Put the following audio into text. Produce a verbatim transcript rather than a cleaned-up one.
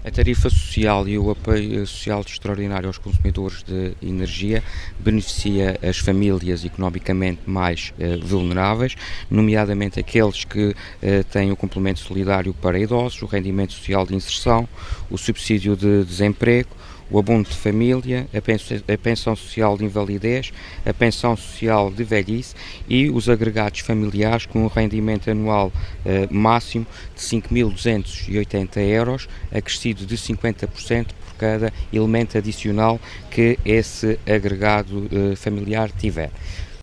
A tarifa social e o apoio social extraordinário aos consumidores de energia beneficia as famílias economicamente mais eh, vulneráveis, nomeadamente aqueles que eh, têm o complemento solidário para idosos, o rendimento social de inserção, o subsídio de desemprego, o abono de família, a pensão, a pensão social de invalidez, a pensão social de velhice e os agregados familiares com um rendimento anual eh, máximo de cinco mil duzentos e oitenta euros, acrescido de cinquenta por cento por cada elemento adicional que esse agregado eh, familiar tiver.